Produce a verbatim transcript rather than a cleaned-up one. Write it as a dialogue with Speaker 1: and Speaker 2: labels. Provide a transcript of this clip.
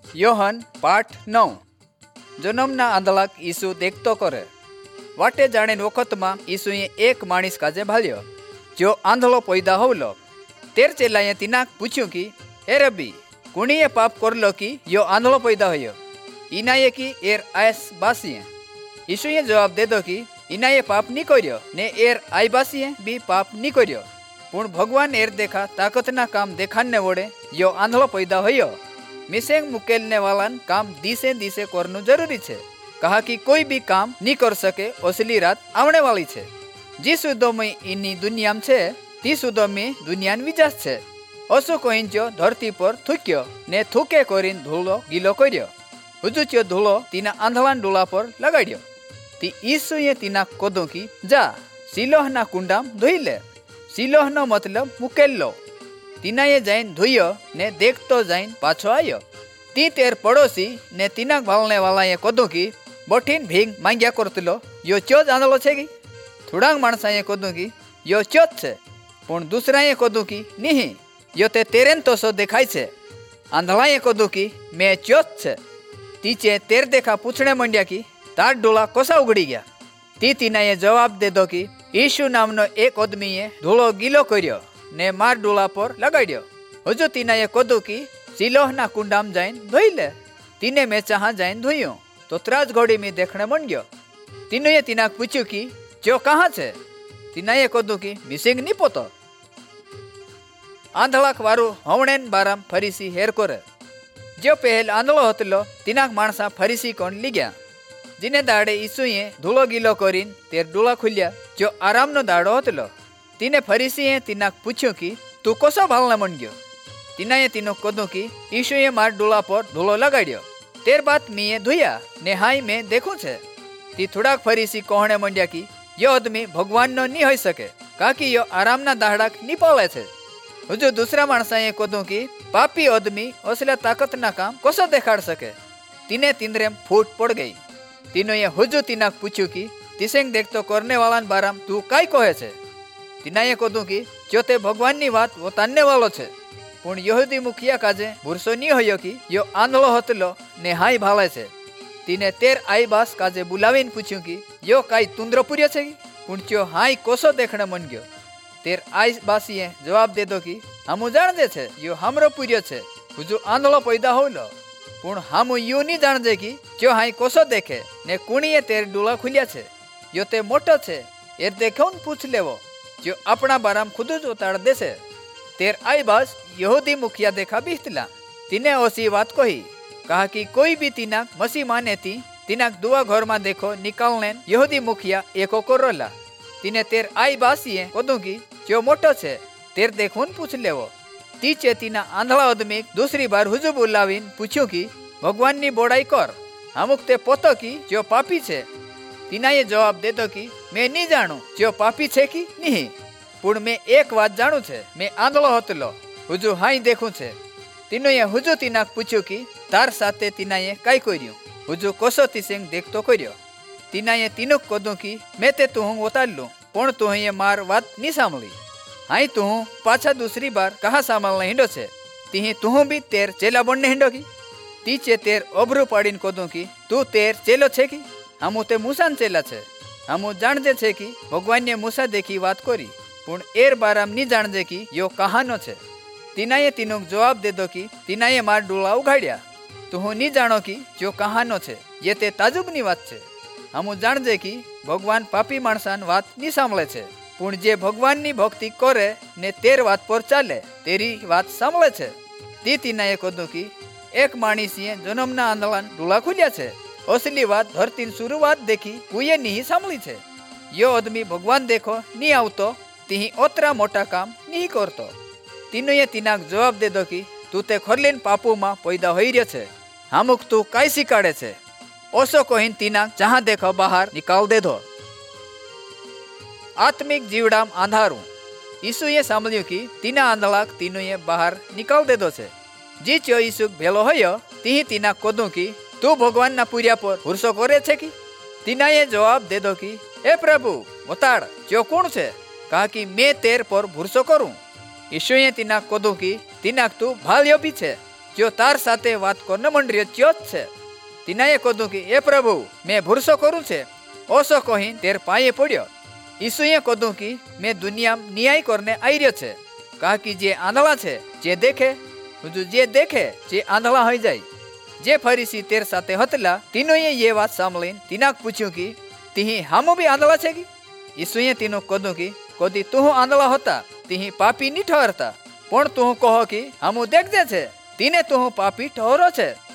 Speaker 1: योहन पाठ नौ जन्मना आंधळाक ईसु देखतो करे वाटे जाणे वखत में ईसुए एक माणस काजे भाल्यो जो आंधळो पैदा होवलो। तेर चेलाए तिनाक पूछ्यू कि हे रबी कुणीए पाप करलो कि यो आंधळो पैदा होयो? इनाये कि एर आयस बासीए। ईसुए जवाब दे दो कि इनाये पाप नी कर्यो ने एर आई बासीए भी पाप नी कर्यो, पण भगवान एर देखा ताकतना काम देखाने वोड़े यो आंधळो पैदा होयो। मिसेंग मुकेलने वालान काम दिसे दिसे करनु जरूरी छे, कहा कि कोई भी काम नी कर सके असली रात आवने वाली छे। जी सुधो में इनी दुनिया छे ती सुधो में दुनिया विजास छे। असु कहींचो धरती पर थूक्यो ने थूके करीन धूलो गीलो कर्यो। हुजुच्यो धूलो तीना आंधळान डोला पर लगाड्यो। ती ईसुए तीना कदो की जा सिलोहना कुंडाम धोई ले। सिलोहनो मतलब मुकेल्लो। तीनाए जाइन धोयो ने देखतो जाइन पाछो आयो। ती तेर पड़ोसी ने तीनाक भालने वालाए कदो की बठीन भींग मांग्या करतलो यो चोज आंधळो छे की? थोड़ाक माणसाए कदो की यो चोज छे, पण दूसराए कदो की नहीं यो ते तेरेन तोसो देखाय छे। आंधळाए कदो की मैं चोज छे। तीचे तेर देखा पूछने मंड्या की तार डोला कोसा उगड़ी गया? ती तीनाए जवाब दे दो की यीशु नामनो एक आदमीए धूलो गीलो कर्यो ने मार डोला पर लगाड्यो। हजू तीनाए कदू की सिलोहना कुंडाम जाइन धोई ले। तीने में चाह जाइन धोयो तो त्राज घोड़ी में देखने मन गयो। तीनोए तीनाक पूछ्यू की जो कहाँ छे? तीनाए कदू की मिसिंग नी पोतो। आंधळाक वारू हवणेन बाराम फरीसी हेर करे। जो पहल आंधळो हतलो तीनाक माणसा फरीसी कोण लीग्या। जिने दाड़े ईसुए धूलो गीलो करीन तेर डोला खुल्या जो आरामनो दाड़ो हतलो। तीने फरीसीए तीनाक पूछ्यो कि तू कोसो भालना मन गयो? तीनाए तीनो कदो की यीशुए मार डोला पर धूलो लगाड्यो। तेर बात मीए धोया ने हाई में देखूं छे। ती थोड़ाक फरीसी कहने मंड्या की यो आदमी भगवान नो नी होई सके, काकी यो आरामना दाहड़ाक नी पाले छे। हजू दूसरा माणसाए कदो की पापी आदमी असला ताकतना काम कोसो देखाड़ सके? तीने तींद्रेम फूट पड़ गई। तीनोए हजू तीनाक पूछ्यू की तिसेंग देखतो करने वालान बाराम तू काई कहे छे? तीनाए कदू की जो ते भगवान नी बात वो तानने वालो छे, पण यहूदी मुखिया काजे भूरसो नी होयो की यो आंधळो हतलो ने हाई भाले छे। तीने तेर आई बास काजे बुलावीने पूछ्यू की यो काई तुंद्रो पूर्यो छे की? पण त्यो हाई कोसो देखणे मन गयो। तेर आई बासीए जवाब दे दो की हमू जाणजे छे यो हमरो पूर्यो छे, हुजू आंधळो पैदा होलो, पण हमू यू नी जाणजे की जो हाई कोसो देखे ने कुणीए तेर डोला खुल्या छे। यो ते मोटो छे एर देखोन पूछ लेवो जो अपना बाराम खुद ज उताड़ देसे। तेर आई बास यहूदी मुखिया देखा बीतला। तीने ओसी बात कही, कहा कि कोई भी तीनाक मसीह माने थी तीनाक दुआ घर में देखो निकालने यहूदी मुखिया एको करोला। तीने तेर आई बासीए कदू की जो मोटो छे तेर देखून पूछ लेवो। तीचे तीना आंधळा आदमी दूसरी बार हुजू बुलावीन पूछ्यू की भगवान नी बोड़ाई कर, अमुक ते पोतो की जो पापी छे? तीनाए जवाब दे दो की मैं नी जाणू जो पापी छे की नहीं, पण मैं एक बात जाणू छे मैं आंधळो हतलो हुजू हाई देखूं छे। तीनोए हुजू तीनाक पूछ्यू की तार साथे तीनाए काई कर्यु? हुजू कोसो तीसेंग देखतो कर्यो। तीनाए तीनुक कदू की मैं ते तुहू उतारलू, पण तुहे मार बात नी सांभळी। हाई तुहू पाछा दूसरी बार कहा सांभळने हिंडो छे? तीही तुहू भी तेर चेला बनने हिंडो की? तीचे तेर ओभरू पाड़ीने कदू की तू तेर चेलो छे की? हमू ते मूसान चेला छे। हमू जाणजे छे की भगवान ने मूसा देखी बात करी, पण एर बाराम नी जाणजे की यो कहानो छे। तीनाए तीनोक जवाब दे दो की तीनाए मार डोला उघाड्या। तुहू नी जाणो की जो कहानो छे, ये ते ताजुबनी वात छे। हमू जाणजे की भगवान पापी माणसान वात नी सांभळे छे, पण जे भगवान नी भक्ति करे ने तेर वात पर चाले तेरी वात सांभळे छे। ती तीनाए कदू की एक माणसीए जन्मना आंधळान डोला खुल्या छे। असली बात धरती शुरुआत देखी कोई नहीं सांभળી छे। यो आदमी भगवान देखो नहीं आवतो तीही ओतरा मोटा काम नहीं करतो। तीनोए तीनाक जवाब दे दो की तू ते खरलीन पापू में पैदा होई रह्यो छे, हमूक तू काई शिकाड़े छे? ओसो कहीन तीनाक जहाँ देखो बाहर निकाल दे दो। आत्मिक जीवडाम आंधारू। यीशुए सांभळ्यू की तीना आंधळाक तीनोए बाहर निकाल दे दो छे। जी चो यीशु भेलो होयो तीही तीनाक कदू की तू भगवान ना पूर्या पर भूरसो करे छे की? तीनाए जवाब दे दो की हे प्रभु बताड़ जो कौन छे? कहा कि मैं तेर पर भूरसो करूं। यीशुए तीनाक कदू की तीनाक तू भाल्यो भी छे जो तार साथे बात को न मंडरियो च्योत छे। तिनाए कदू कि ए प्रभु मैं भरोसा करूँ छे। ओसो कही तेर पाये पड़ियो। यीशुए कदू कि मैं दुनिया न्याय करने आई रह्यो छे। कहा कि जे आंधळा छे जे देखे जे देखे जे आंधळा हो जाए। जे फरीसी तेर साथे हतला तीनोए ये बात सांभळीने तीनाक पूछ्યું कि तिही हामो भी आंधळा छे कि? यीशुए तीनो कदू कि कदी तू आंधळा होता तिही पापी नी ठहरता, पण तू कहो कि हामो देखजे छे तीने तू पापी ठहरो छे।